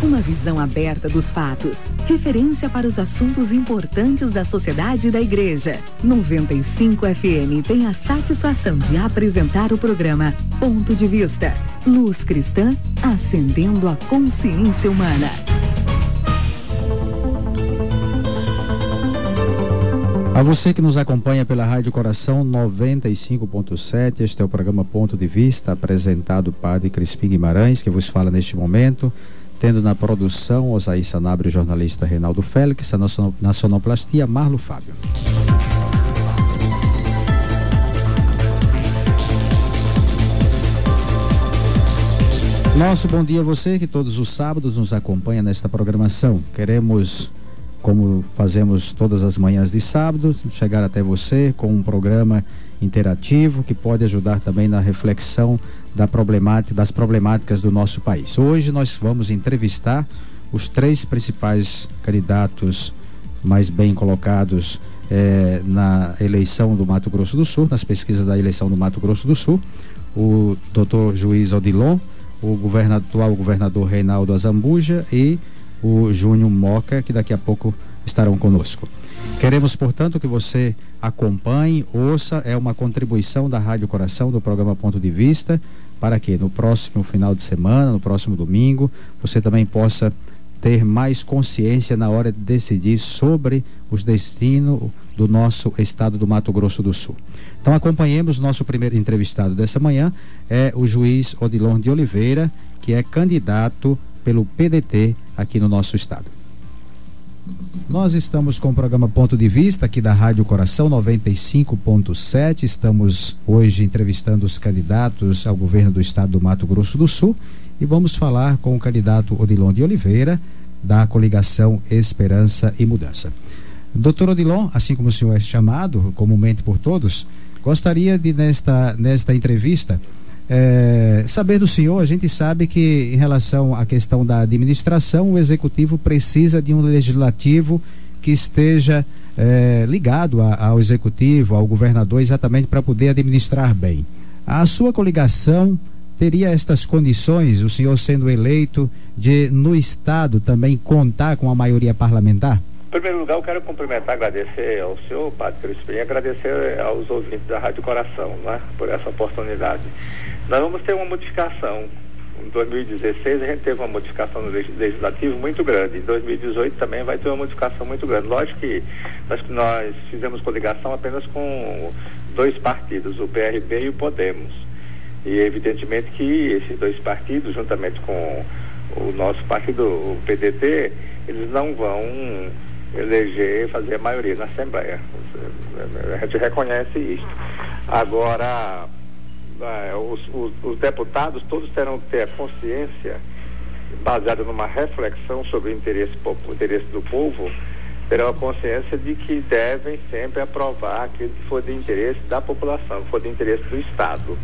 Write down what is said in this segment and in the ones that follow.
Uma visão aberta dos fatos. Referência para os assuntos importantes da sociedade e da igreja. 95 FM tem a satisfação de apresentar o programa Ponto de Vista. Luz cristã, acendendo a consciência humana. A você que nos acompanha pela Rádio Coração 95.7, este é o programa Ponto de Vista, apresentado por Padre Crispim Guimarães, que vos fala neste momento, tendo na produção Osaí Sanabria, o jornalista Reinaldo Félix, na sonoplastia Marlo Fábio. Nosso bom dia a você que todos os sábados nos acompanha nesta programação. Queremos, como fazemos todas as manhãs de sábado, chegar até você com um programa interativo que pode ajudar também na reflexão das problemáticas do nosso país. Hoje nós vamos entrevistar os 3 principais candidatos mais bem colocados na eleição do Mato Grosso do Sul, nas pesquisas da eleição do Mato Grosso do Sul, o Dr. Juiz Odilon, o atual governador Reinaldo Azambuja e o Júnior Moca, que daqui a pouco estarão conosco. Queremos, portanto, que você acompanhe, ouça, é uma contribuição da Rádio Coração, do programa Ponto de Vista, para que no próximo final de semana, no próximo domingo, você também possa ter mais consciência na hora de decidir sobre os destinos do nosso estado do Mato Grosso do Sul. Então acompanhemos nosso primeiro entrevistado dessa manhã, é o juiz Odilon de Oliveira, que é candidato pelo PDT aqui no nosso estado. Nós estamos com o programa Ponto de Vista aqui da Rádio Coração 95.7. Estamos hoje entrevistando os candidatos ao governo do estado do Mato Grosso do Sul e vamos falar com o candidato Odilon de Oliveira, da coligação Esperança e Mudança. Doutor Odilon, assim como o senhor é chamado comumente por todos, gostaria de nesta entrevista saber do senhor. A gente sabe que em relação à questão da administração, o executivo precisa de um legislativo que esteja ligado ao executivo, ao governador, exatamente para poder administrar bem. A sua coligação teria estas condições, o senhor sendo eleito, de no estado também contar com a maioria parlamentar? Em primeiro lugar, eu quero cumprimentar, agradecer ao senhor, Padre Crispim, e agradecer aos ouvintes da Rádio Coração, né, por essa oportunidade. Nós vamos ter uma modificação. Em 2016 a gente teve uma modificação no legislativo muito grande. Em 2018 também vai ter uma modificação muito grande. Lógico que nós fizemos coligação apenas com 2 partidos, o PRB e o Podemos. E evidentemente que esses 2 partidos, juntamente com o nosso partido, o PDT, eles não vão fazer a maioria na Assembleia. A gente reconhece isso. Agora, os deputados todos terão que ter a consciência, baseada numa reflexão sobre o interesse do povo, terão a consciência de que devem sempre aprovar aquilo que for de interesse da população, que for de interesse do Estado.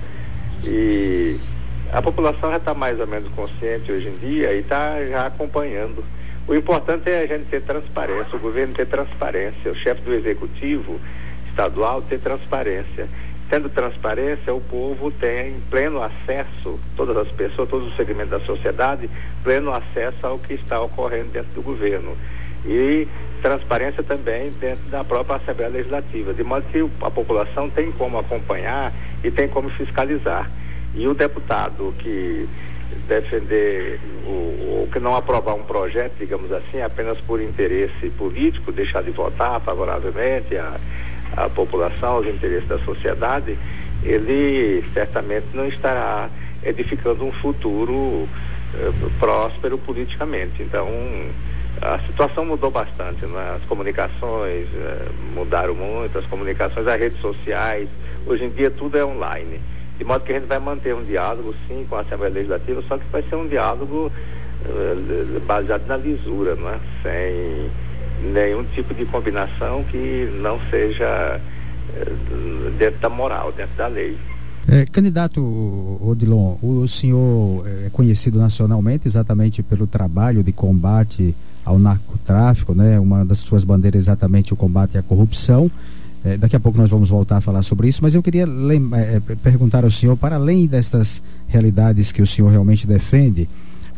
E a população já está mais ou menos consciente hoje em dia e está já acompanhando. O importante é a gente ter transparência, o governo ter transparência, o chefe do executivo estadual ter transparência. Tendo transparência, o povo tem pleno acesso, todas as pessoas, todos os segmentos da sociedade, pleno acesso ao que está ocorrendo dentro do governo. E transparência também dentro da própria Assembleia Legislativa, de modo que a população tem como acompanhar e tem como fiscalizar. E o deputado que defender ou que não aprovar um projeto, digamos assim, apenas por interesse político, deixar de votar favoravelmente à população, aos interesses da sociedade, ele certamente não estará edificando um futuro próspero politicamente. Então, a situação mudou bastante, né? As comunicações mudaram muito, as redes sociais, hoje em dia tudo é online. De modo que a gente vai manter um diálogo, sim, com a Assembleia Legislativa, só que vai ser um diálogo baseado na lisura, não é? Sem nenhum tipo de combinação que não seja dentro da moral, dentro da lei. Candidato Odilon, o senhor é conhecido nacionalmente exatamente pelo trabalho de combate ao narcotráfico, né? Uma das suas bandeiras é exatamente o combate à corrupção. Daqui a pouco nós vamos voltar a falar sobre isso, mas eu queria perguntar ao senhor, para além destas realidades que o senhor realmente defende,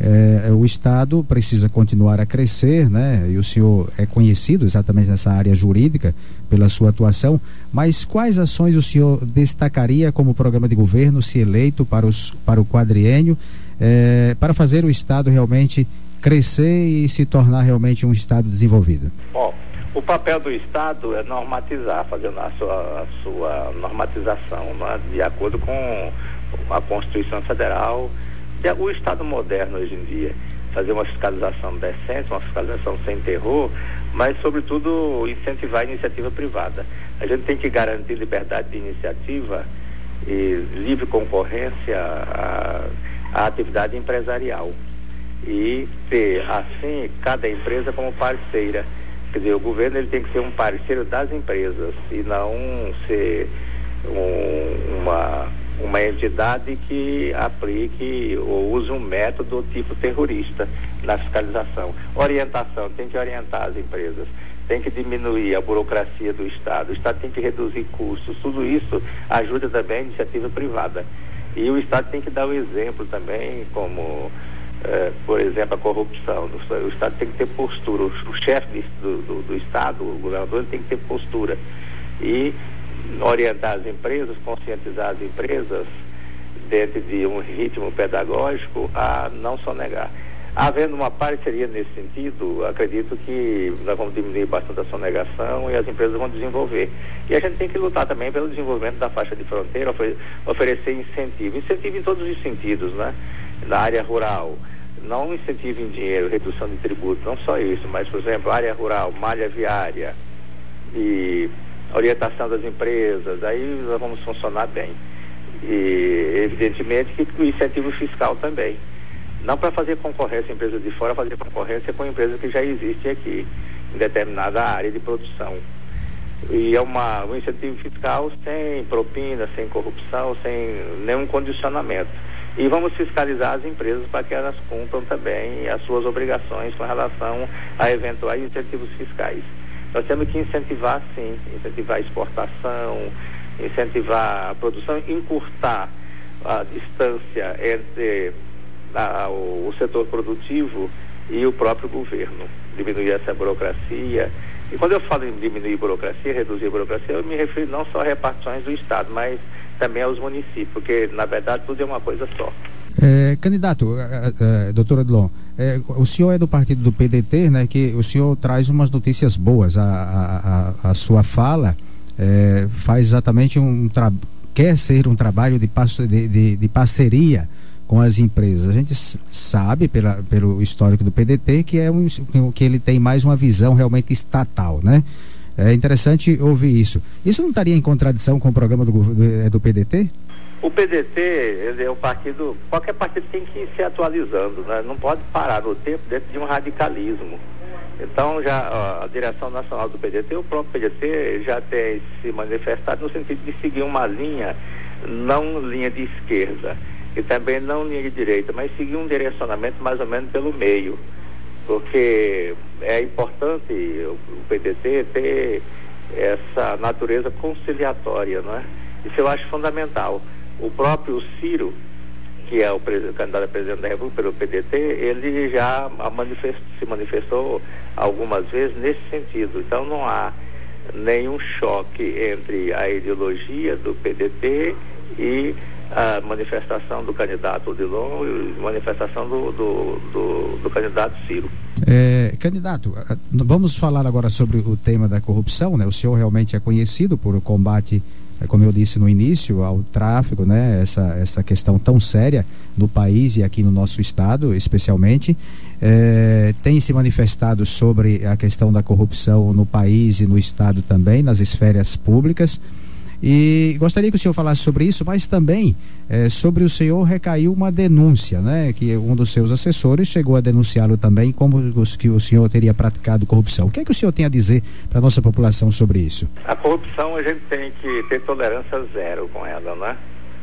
O Estado precisa continuar a crescer, né? E o senhor é conhecido exatamente nessa área jurídica pela sua atuação, mas quais ações o senhor destacaria como programa de governo, se eleito para o quadriênio, para fazer o Estado realmente crescer e se tornar realmente um Estado desenvolvido? Bom, o papel do Estado é normatizar, fazendo a sua normatização, né, de acordo com a Constituição Federal. O Estado moderno hoje em dia, fazer uma fiscalização decente, uma fiscalização sem terror, mas sobretudo incentivar a iniciativa privada. A gente tem que garantir liberdade de iniciativa e livre concorrência à atividade empresarial e ter assim cada empresa como parceira. Quer dizer, o governo ele tem que ser um parceiro das empresas e não ser uma entidade que aplique ou use um método tipo terrorista na fiscalização. Orientação, tem que orientar as empresas, tem que diminuir a burocracia do Estado, o Estado tem que reduzir custos, tudo isso ajuda também a iniciativa privada. E o Estado tem que dar o exemplo também, como, por exemplo, a corrupção. O Estado tem que ter postura, o chefe do Estado, o governador, ele tem que ter postura. E orientar as empresas, conscientizar as empresas dentro de um ritmo pedagógico a não sonegar. Havendo uma parceria nesse sentido, acredito que nós vamos diminuir bastante a sonegação e as empresas vão desenvolver. E a gente tem que lutar também pelo desenvolvimento da faixa de fronteira, oferecer incentivo em todos os sentidos, né? Na área rural, não incentivo em dinheiro, redução de tributos, não só isso, mas, por exemplo, área rural, malha viária e orientação das empresas, aí nós vamos funcionar bem. E, evidentemente, que o incentivo fiscal também. Não para fazer concorrência, empresas de fora, fazer concorrência com empresas que já existem aqui, em determinada área de produção. E é um incentivo fiscal sem propina, sem corrupção, sem nenhum condicionamento. E vamos fiscalizar as empresas para que elas cumpram também as suas obrigações com relação a eventuais incentivos fiscais. Nós temos que incentivar, sim, incentivar a exportação, incentivar a produção, encurtar a distância entre o setor produtivo e o próprio governo, diminuir essa burocracia. E quando eu falo em diminuir burocracia, reduzir burocracia, eu me refiro não só a repartições do Estado, mas também aos municípios, porque na verdade tudo é uma coisa só. Candidato, doutor Odilon, o senhor é do partido do PDT, né, que o senhor traz umas notícias boas. A sua fala faz exatamente quer ser um trabalho de parceria com as empresas. A gente sabe pelo histórico do PDT que ele tem mais uma visão realmente estatal, né? É interessante ouvir isso. Isso não estaria em contradição com o programa do PDT? O PDT, ele é um partido, qualquer partido tem que ir se atualizando, né? Não pode parar no tempo dentro de um radicalismo. Então, já a direção nacional do PDT, o próprio PDT já tem se manifestado no sentido de seguir uma linha, não linha de esquerda, e também não linha de direita, mas seguir um direcionamento mais ou menos pelo meio, porque é importante o PDT ter essa natureza conciliatória, não é? Isso eu acho fundamental. O próprio Ciro, que é o candidato a presidente da República pelo PDT, ele já se manifestou algumas vezes nesse sentido. Então não há nenhum choque entre a ideologia do PDT e a manifestação do candidato Odilon e a manifestação do candidato Ciro. Candidato, vamos falar agora sobre o tema da corrupção, né? O senhor realmente é conhecido por o combate, como eu disse no início, ao tráfico, né? Essa questão tão séria no país e aqui no nosso estado, especialmente. Tem se manifestado sobre a questão da corrupção no país e no estado também, nas esferas públicas. E gostaria que o senhor falasse sobre isso, mas também sobre o senhor recaiu uma denúncia, né? Que um dos seus assessores chegou a denunciá-lo também como que o senhor teria praticado corrupção. O que é que o senhor tem a dizer para a nossa população sobre isso? A corrupção, a gente tem que ter tolerância zero com ela, né?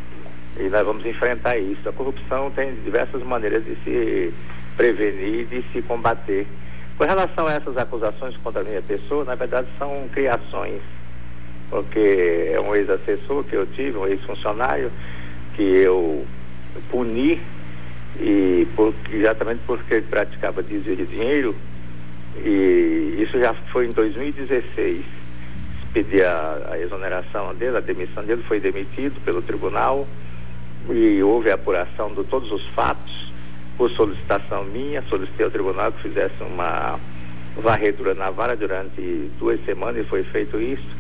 E nós vamos enfrentar isso. A corrupção tem diversas maneiras de se prevenir, de se combater. Com relação a essas acusações contra a minha pessoa, na verdade são criações, porque é um ex-assessor que eu tive, um ex-funcionário, que eu puni exatamente porque ele praticava desvio de dinheiro, e isso já foi em 2016. Pedi a exoneração dele, a demissão dele, foi demitido pelo tribunal e houve a apuração de todos os fatos por solicitação minha. Solicitei ao tribunal que fizesse uma varredura na vara durante 2 semanas e foi feito isso.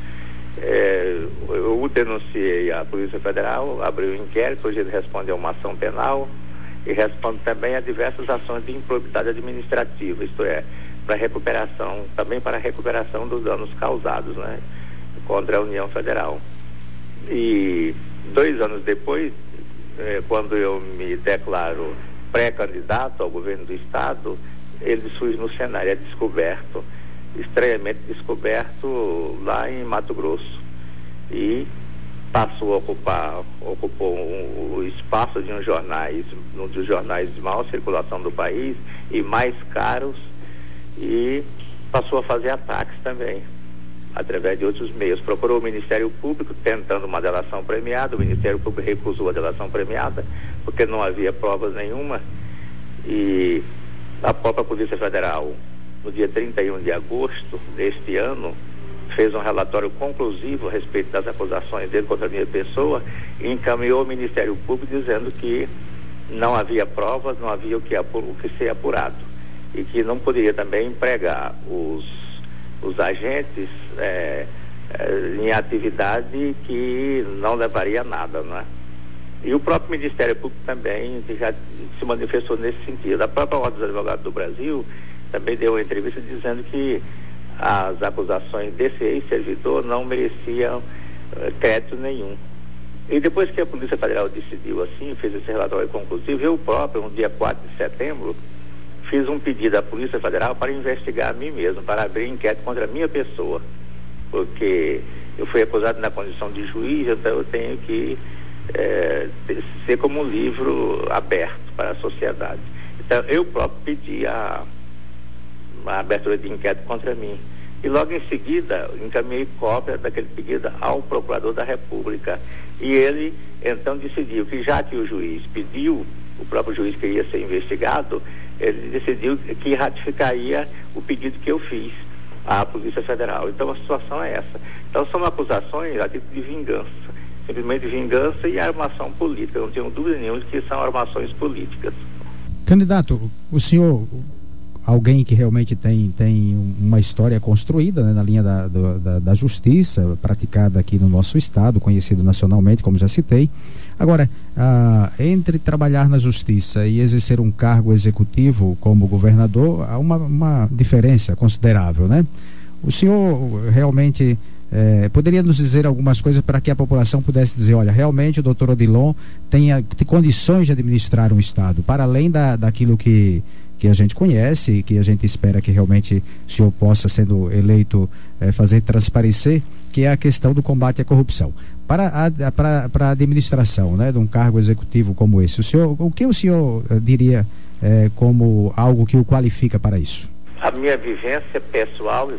Eu o denunciei à Polícia Federal, abriu um inquérito, hoje ele respondeu a uma ação penal e responde também a diversas ações de improbidade administrativa, isto é, também para a recuperação dos danos causados, né, contra a União Federal. E 2 anos depois, quando eu me declaro pré-candidato ao governo do estado, ele surge no cenário, é descoberto, estranhamente descoberto lá em Mato Grosso, e passou a ocupou o espaço de um dos jornais de maior circulação do país e mais caros, e passou a fazer ataques também através de outros meios. Procurou o Ministério Público tentando uma delação premiada, o Ministério Público recusou a delação premiada porque não havia provas nenhuma, e a própria Polícia Federal, no dia 31 de agosto deste ano, fez um relatório conclusivo a respeito das acusações dele contra a minha pessoa e encaminhou ao Ministério Público dizendo que não havia provas, não havia o que ser apurado, e que não poderia também empregar os agentes em atividade que não levaria a nada, não é? E o próprio Ministério Público também já se manifestou nesse sentido. A própria Ordem dos Advogados do Brasil também deu uma entrevista dizendo que as acusações desse ex-servidor não mereciam crédito nenhum. E depois que a Polícia Federal decidiu assim, fez esse relatório conclusivo, eu próprio, no dia 4 de setembro, fiz um pedido à Polícia Federal para investigar a mim mesmo, para abrir inquérito contra a minha pessoa, porque eu fui acusado na condição de juiz, então eu tenho que ser como um livro aberto para a sociedade. Então eu próprio pedi a abertura de inquérito contra mim, e logo em seguida encaminhei cópia daquele pedido ao Procurador da República, e ele então decidiu que, já que o juiz pediu, o próprio juiz que ia ser investigado, ele decidiu que ratificaria o pedido que eu fiz à Polícia Federal. Então a situação é essa. Então são acusações a título de vingança, simplesmente vingança e armação política. Eu não tenho dúvida nenhuma de que são armações políticas. Candidato, o senhor, alguém que realmente tem uma história construída, né, na linha da justiça, praticada aqui no nosso estado, conhecido nacionalmente, como já citei. Agora, entre trabalhar na justiça e exercer um cargo executivo como governador, há uma diferença considerável, né? O senhor realmente poderia nos dizer algumas coisas para que a população pudesse dizer, olha, realmente o doutor Odilon tem condições de administrar um estado, para além daquilo que a gente conhece e que a gente espera que realmente o senhor possa, sendo eleito, fazer transparecer, que é a questão do combate à corrupção. Para a administração, né, de um cargo executivo como esse, o que o senhor diria como algo que o qualifica para isso? A minha vivência pessoal,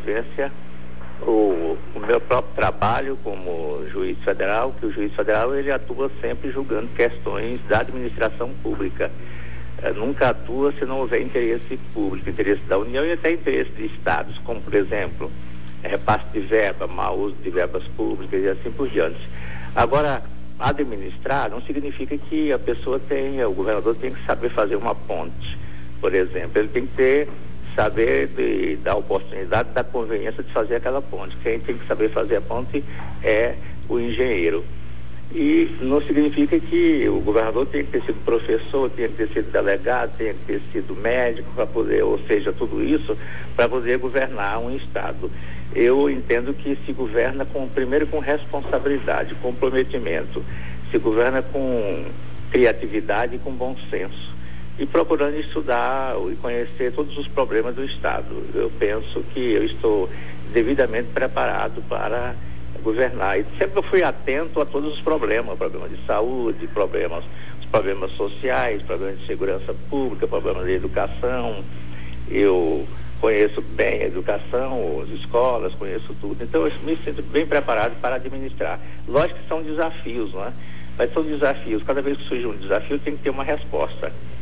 o meu próprio trabalho como juiz federal, que o juiz federal ele atua sempre julgando questões da administração pública. Nunca atua se não houver interesse público, interesse da União e até interesse de estados, como por exemplo, repasse de verba, mau uso de verbas públicas e assim por diante. Agora, administrar não significa que o governador tem que saber fazer uma ponte, por exemplo. Ele tem que saber da oportunidade, da conveniência de fazer aquela ponte. Quem tem que saber fazer a ponte é o engenheiro. E não significa que o governador tenha que ter sido professor, tenha que ter sido delegado, tenha que ter sido médico para poder, ou seja, tudo isso para poder governar um estado. Eu entendo que se governa primeiro com responsabilidade, comprometimento, se governa com criatividade e com bom senso, e procurando estudar e conhecer todos os problemas do estado. Eu penso que eu estou devidamente preparado para governar, e sempre fui atento a todos os problemas de saúde, os problemas sociais, problemas de segurança pública, problemas de educação. Eu conheço bem a educação, as escolas, conheço tudo, então eu me sinto bem preparado para administrar. Lógico que são desafios, não é? Mas são desafios, cada vez que surge um desafio tem que ter uma resposta.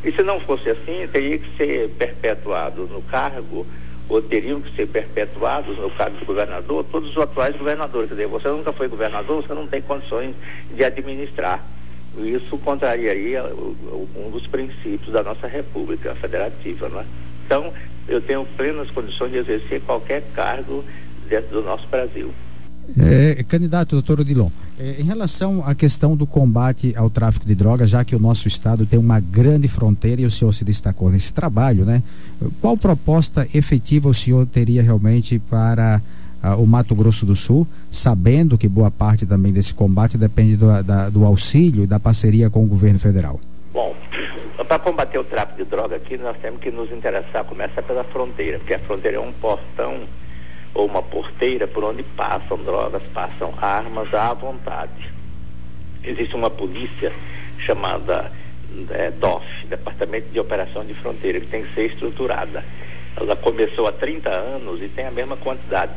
E se não fosse assim, teria que ser perpetuado no cargo, ou teriam que ser perpetuados no cargo de governador, todos os atuais governadores. Quer dizer, você nunca foi governador, você não tem condições de administrar. Isso contrariaria um dos princípios da nossa República Federativa, né? Então, eu tenho plenas condições de exercer qualquer cargo dentro do nosso Brasil. Candidato, doutor Odilon, em relação à questão do combate ao tráfico de drogas, já que o nosso estado tem uma grande fronteira e o senhor se destacou nesse trabalho, né? Qual proposta efetiva o senhor teria realmente para o Mato Grosso do Sul, sabendo que boa parte também desse combate depende do auxílio e da parceria com o governo federal? Bom, para combater o tráfico de droga aqui, nós temos que nos interessar, começar pela fronteira, porque a fronteira é um portão ou uma porteira por onde passam drogas, passam armas à vontade. Existe uma polícia chamada DOF, Departamento de Operação de Fronteira, que tem que ser estruturada. Ela começou há 30 anos e tem a mesma quantidade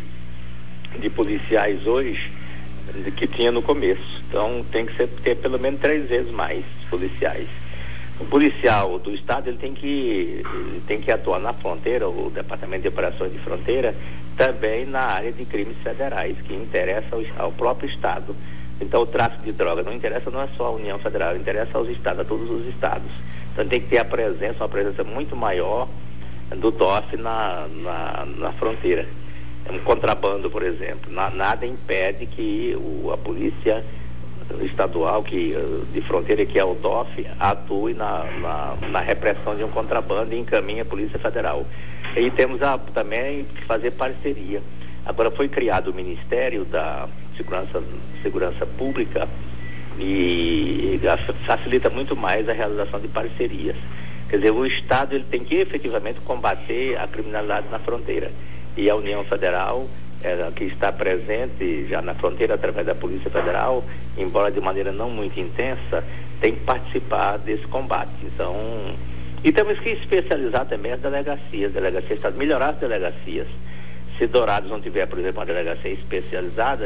de policiais hoje que tinha no começo. Então tem que ter pelo menos 3 vezes mais policiais. O policial do estado ele tem que atuar na fronteira, o Departamento de Operações de Fronteira, também na área de crimes federais, que interessa ao próprio estado. Então o tráfico de droga não interessa não é só a União Federal, interessa aos estados, a todos os estados. Então tem que ter uma presença muito maior do DOF na fronteira. Um contrabando, por exemplo, nada impede que a polícia estadual de fronteira, que é o DOF, atue na repressão de um contrabando e encaminhe a Polícia Federal. E temos também que fazer parceria. Agora foi criado o Ministério da Segurança Pública e facilita muito mais a realização de parcerias. Quer dizer, o Estado ele tem que efetivamente combater a criminalidade na fronteira. E a União Federal, que está presente já na fronteira através da Polícia Federal, embora de maneira não muito intensa, tem que participar desse combate. Então, e temos que especializar também as delegacias melhorar as delegacias. Se Dourados não tiver, por exemplo, uma delegacia especializada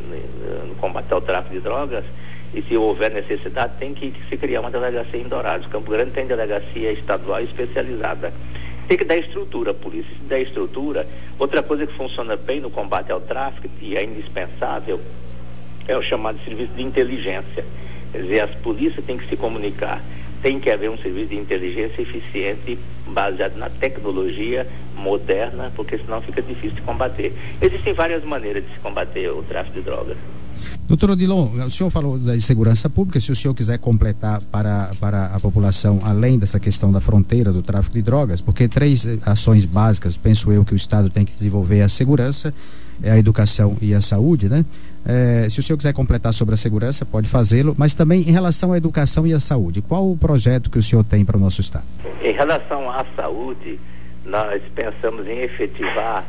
no combate ao tráfico de drogas, e se houver necessidade, tem que se criar uma delegacia em Dourados. Campo Grande tem delegacia estadual especializada. Tem que dar estrutura à polícia. Se der estrutura, outra coisa que funciona bem no combate ao tráfico e é indispensável é o chamado serviço de inteligência. Quer dizer, as polícias têm que se comunicar. Tem que haver um serviço de inteligência eficiente, baseado na tecnologia moderna, porque senão fica difícil de combater. Existem várias maneiras de se combater o tráfico de drogas. Doutor Odilon, o senhor falou da segurança pública, se o senhor quiser completar para a população, além dessa questão da fronteira do tráfico de drogas, porque 3 ações básicas, penso eu, que o Estado tem que desenvolver é a segurança, a educação e a saúde, né? Se o senhor quiser completar sobre a segurança, pode fazê-lo, mas também em relação à educação e à saúde, qual o projeto que o senhor tem para o nosso Estado? Em relação à saúde, nós pensamos em efetivar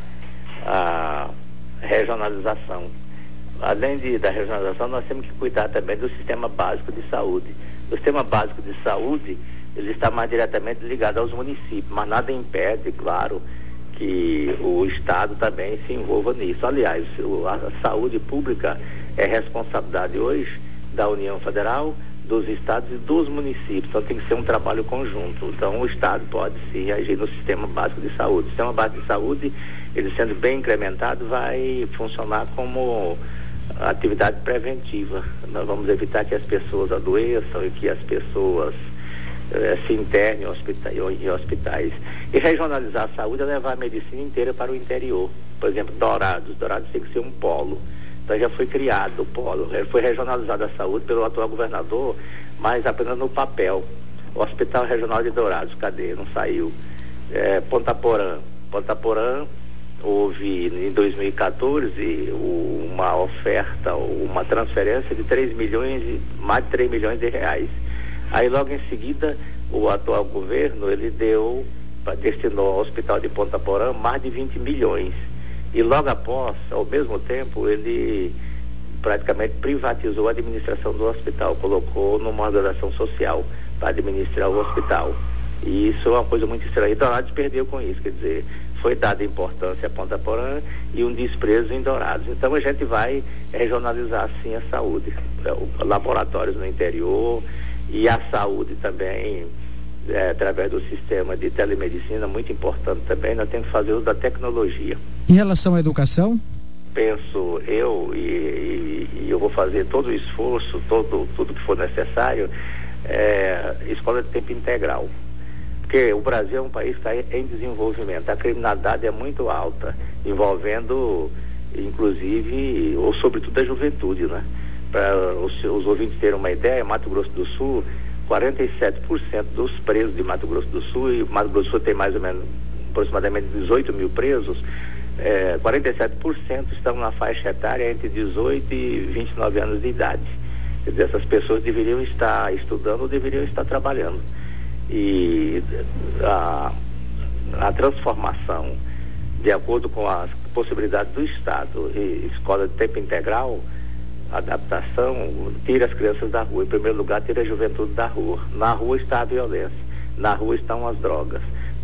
a regionalização. Além da regionalização, nós temos que cuidar também do sistema básico de saúde. O sistema básico de saúde, ele está mais diretamente ligado aos municípios, mas nada impede, claro, que o Estado também se envolva nisso. Aliás, a saúde pública é responsabilidade hoje da União Federal, dos estados e dos municípios. Então tem que ser um trabalho conjunto. Então o Estado pode sim agir no sistema básico de saúde. O sistema básico de saúde, ele sendo bem incrementado, vai funcionar como atividade preventiva. Nós vamos evitar que as pessoas adoeçam e que as pessoas se internem em hospitais. E regionalizar a saúde é levar a medicina inteira para o interior. Por exemplo, Dourados tem que ser um polo. Então já foi criado o polo, foi regionalizada a saúde pelo atual governador, mas apenas no papel. O Hospital Regional de Dourados, cadê? Não saiu. Ponta Porã, houve em 2014 uma oferta, uma transferência de mais de 3 milhões de reais. Aí logo em seguida o atual governo destinou ao Hospital de Ponta Porã mais de 20 milhões. E logo após, ao mesmo tempo, ele praticamente privatizou a administração do hospital, colocou numa organização social para administrar o hospital. E isso é uma coisa muito estranha. E Dourados perdeu com isso, quer dizer, foi dada importância a Ponta Porã e um desprezo em Dourados. Então a gente vai regionalizar sim a saúde, laboratórios no interior e a saúde também através do sistema de telemedicina, muito importante também. Nós temos que fazer uso da tecnologia. Em relação à educação? Penso eu, e eu vou fazer todo o esforço, tudo que for necessário, escola de tempo integral. Porque o Brasil é um país que está em desenvolvimento. A criminalidade é muito alta, envolvendo, inclusive, ou sobretudo a juventude, né? Para os ouvintes terem uma ideia, Mato Grosso do Sul, 47% dos presos de Mato Grosso do Sul, e Mato Grosso do Sul tem mais ou menos aproximadamente 18 mil presos, 47% estão na faixa etária entre 18 e 29 anos de idade. Quer dizer, essas pessoas deveriam estar estudando ou deveriam estar trabalhando. E a transformação, de acordo com as possibilidades do Estado, e escola de tempo integral, adaptação, tira as crianças da rua. Em primeiro lugar, tira a juventude da rua. Na rua está a violência, na rua estão as drogas.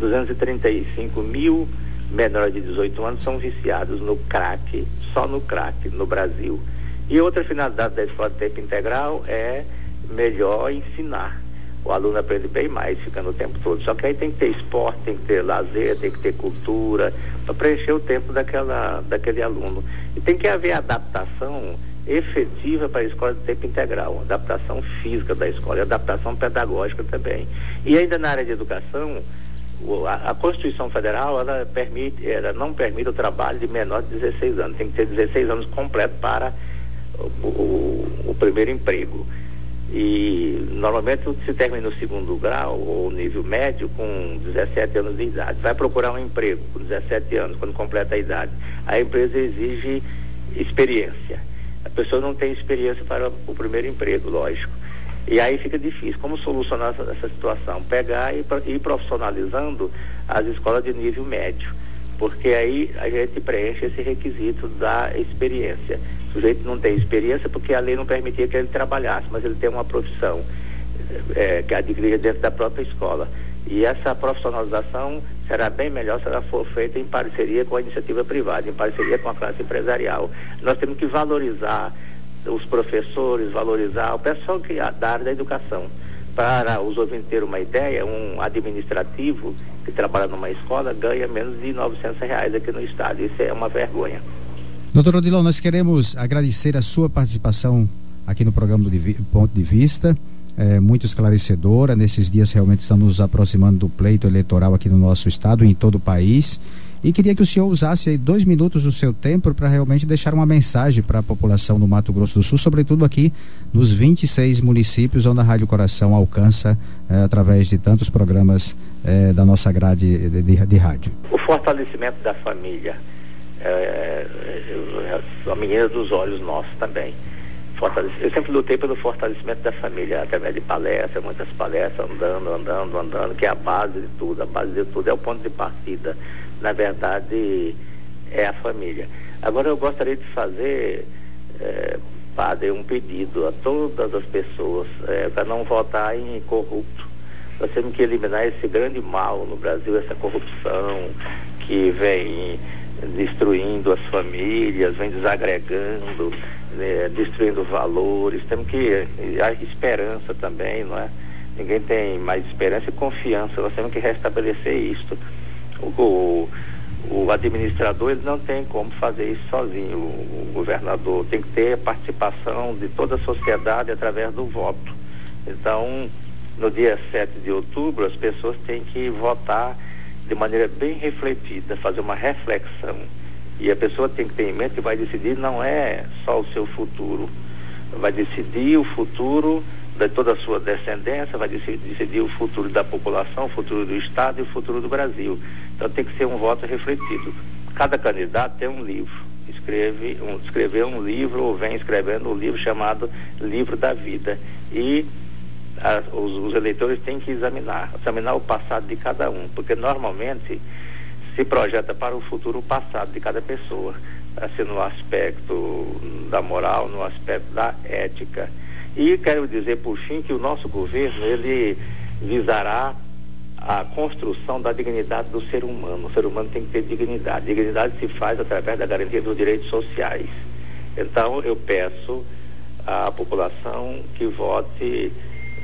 235 mil menores de 18 anos são viciados no crack, só no crack, no Brasil. E outra finalidade da escola de tempo integral é melhor ensinar. O aluno aprende bem mais, ficando o tempo todo. Só que aí tem que ter esporte, tem que ter lazer, tem que ter cultura, para preencher o tempo daquele aluno. E tem que haver adaptação efetiva para a escola de tempo integral, adaptação física da escola e adaptação pedagógica também. E ainda na área de educação, a Constituição Federal, ela não permite o trabalho de menor de 16 anos, tem que ter 16 anos completo para o primeiro emprego. E normalmente se termina o segundo grau ou nível médio com 17 anos de idade. Vai procurar um emprego com 17 anos, quando completa a idade. A empresa exige experiência. A pessoa não tem experiência para o primeiro emprego, lógico. E aí fica difícil. Como solucionar essa situação? Pegar e ir profissionalizando as escolas de nível médio. Porque aí a gente preenche esse requisito da experiência. O sujeito não tem experiência porque a lei não permitia que ele trabalhasse, mas ele tem uma profissão que adquire dentro da própria escola. E essa profissionalização será bem melhor se ela for feita em parceria com a iniciativa privada, em parceria com a classe empresarial. Nós temos que valorizar os professores, valorizar o pessoal da área da educação. Para os ouvintes terem uma ideia, um administrativo que trabalha numa escola ganha menos de R$900 aqui no estado. Isso é uma vergonha. Doutor Odilon, nós queremos agradecer a sua participação aqui no programa do Ponto de Vista, muito esclarecedora. Nesses dias realmente estamos nos aproximando do pleito eleitoral aqui no nosso estado e em todo o país. E queria que o senhor usasse aí 2 minutos do seu tempo para realmente deixar uma mensagem para a população do Mato Grosso do Sul, sobretudo aqui nos 26 municípios onde a Rádio Coração alcança através de tantos programas da nossa grade de rádio. O fortalecimento da família, a menina dos olhos nossos também. Eu sempre lutei pelo fortalecimento da família, através de palestras, muitas palestras, andando, que é a base de tudo. A base de tudo é o ponto de partida. Na verdade, é a família. Agora eu gostaria de fazer, padre, um pedido a todas as pessoas para não votar em corrupto. Nós temos que eliminar esse grande mal no Brasil, essa corrupção que vem destruindo as famílias, vem desagregando, destruindo valores. Temos que a esperança também, não é? Ninguém tem mais esperança e confiança. Nós temos que restabelecer isso. O administrador, ele não tem como fazer isso sozinho. O governador tem que ter a participação de toda a sociedade através do voto. Então, no dia 7 de outubro, as pessoas têm que votar de maneira bem refletida, fazer uma reflexão. E a pessoa tem que ter em mente que vai decidir não é só o seu futuro, vai decidir o futuro de toda a sua descendência, vai decidir o futuro da população, o futuro do Estado e o futuro do Brasil. Então tem que ser um voto refletido. Cada candidato tem um livro, escreveu um livro ou vem escrevendo um livro chamado Livro da Vida. E os eleitores têm que examinar o passado de cada um, porque normalmente se projeta para o futuro o passado de cada pessoa, assim, no aspecto da moral, no aspecto da ética. E quero dizer, por fim, que o nosso governo, ele visará a construção da dignidade do ser humano. O ser humano tem que ter dignidade. Dignidade se faz através da garantia dos direitos sociais. Então, eu peço à população que vote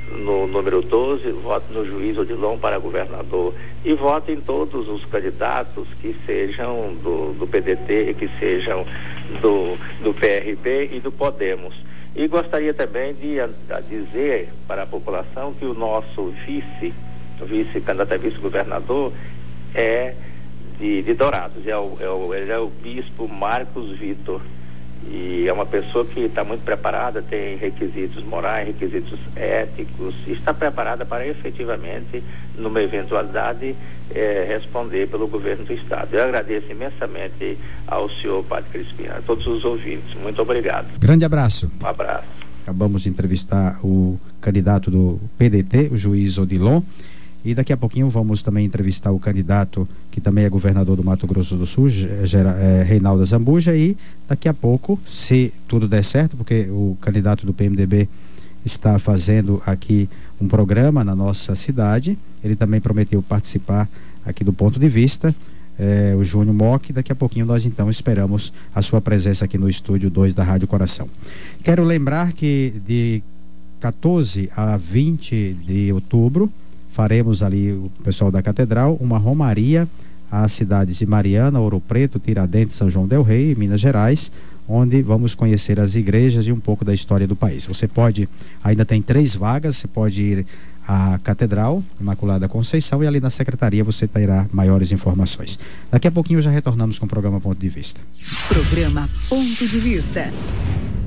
no número 12, vote no juiz Odilon para governador e vote em todos os candidatos que sejam do PDT, que sejam do PRB e do Podemos. E gostaria também de dizer para a população que o nosso candidato a vice-governador é de Dourados, ele é o bispo Marcos Vitor, e é uma pessoa que está muito preparada, tem requisitos morais, requisitos éticos, e está preparada para efetivamente, numa eventualidade, responder pelo governo do estado. Eu agradeço imensamente ao senhor Padre Crispim, a todos os ouvintes. Muito obrigado. Grande abraço. Um abraço. Acabamos de entrevistar o candidato do PDT, o juiz Odilon, e daqui a pouquinho vamos também entrevistar o candidato que também é governador do Mato Grosso do Sul, Reinaldo Azambuja, e daqui a pouco, se tudo der certo, porque o candidato do PMDB está fazendo aqui um programa na nossa cidade, ele também prometeu participar aqui do Ponto de Vista, o Júnior Mock. Daqui a pouquinho nós então esperamos a sua presença aqui no estúdio 2 da Rádio Coração. Quero lembrar que de 14 a 20 de outubro faremos ali, o pessoal da Catedral, uma romaria às cidades de Mariana, Ouro Preto, Tiradentes, São João del Rei, Minas Gerais, onde vamos conhecer as igrejas e um pouco da história do país. Você pode, ainda tem 3 vagas, você pode ir à Catedral Imaculada Conceição, e ali na secretaria você terá maiores informações. Daqui a pouquinho já retornamos com o programa Ponto de Vista. Programa Ponto de Vista.